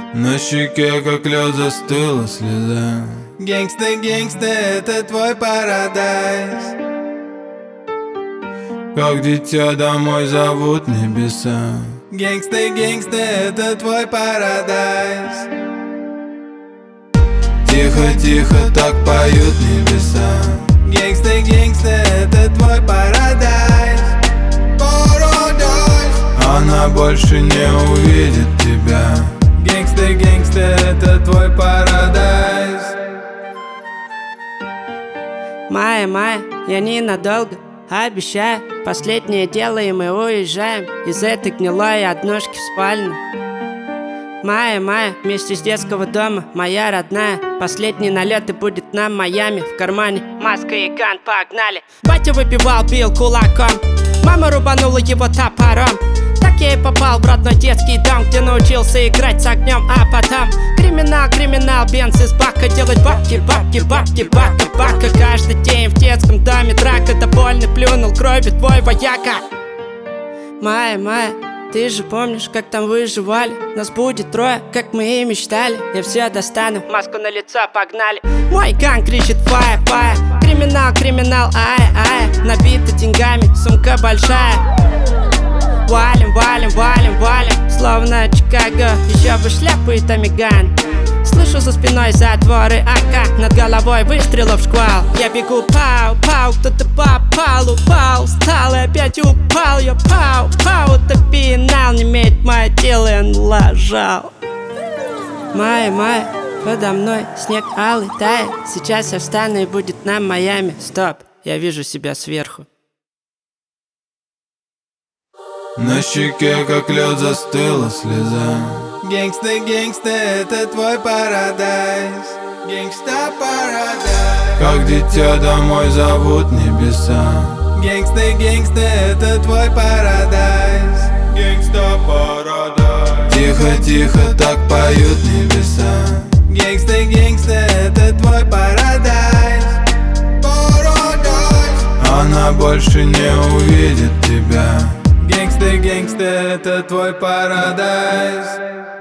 На щеке, как лед, застыла слеза. Гэнгста, гэнгста, это твой парадайз. Как дитя домой зовут небеса. Гэнгста, гэнгста, это твой парадайз. Тихо, тихо, так поют небеса. Гэнгста, гэнгста, это твой парадайз. Парадайз. Она больше не увидит тебя. Гэнгста, гэнгста, это твой парадайз. Майя, Майя, я ненадолго, обещаю. Последнее дело, и мы уезжаем из этой гнилой однушки в спальню. Майя, Майя, вместе с детского дома, моя родная. Последний налет и будет нам Майами. В кармане маска и ган, погнали. Батя выпивал, бил кулаком, мама рубанула его топором. Так я и попал в родной детский дом, где научился играть с огнем, а потом криминал, криминал, бенз из бака, делать бабки, бабки, бабки, бака, бака. Каждый день в детском доме драка, довольный плюнул кровью твой вояка. Майя, Майя, ты же помнишь, как там выживали? Нас будет трое, как мы и мечтали. Я все достану, маску на лицо, погнали. Мой ганг кричит фая, фая. Криминал, криминал, ай, ай. Набита деньгами, сумка большая. Валим, валим, валим, валим, словно Чикаго, еще бы шляпы и томиган. Слышу за спиной затворы АК, над головой выстрелов шквал. Я бегу, пау, пау, кто-то попал, упал, встал и опять упал. Я пау, пау, это финал, не имеет мое тело, я налажал. Майя, Майя, подо мной снег алый тает. Сейчас я встану и будет нам Майами. Стоп, я вижу себя сверху. На щеке, как лед, застыла слеза. Гэнгста, гэнгста, это твой парадайз. Гэнгста, парадайз. Как дитя домой зовут небеса. Гэнгста, гэнгста, это твой парадайз. Гэнгста парадайз. Тихо, тихо, так поют небеса. Гэнгста, гэнгста, это твой парадайз. Парадайз. Она больше не увидит тебя. Гэнгста, гэнгста, это твой парадайз.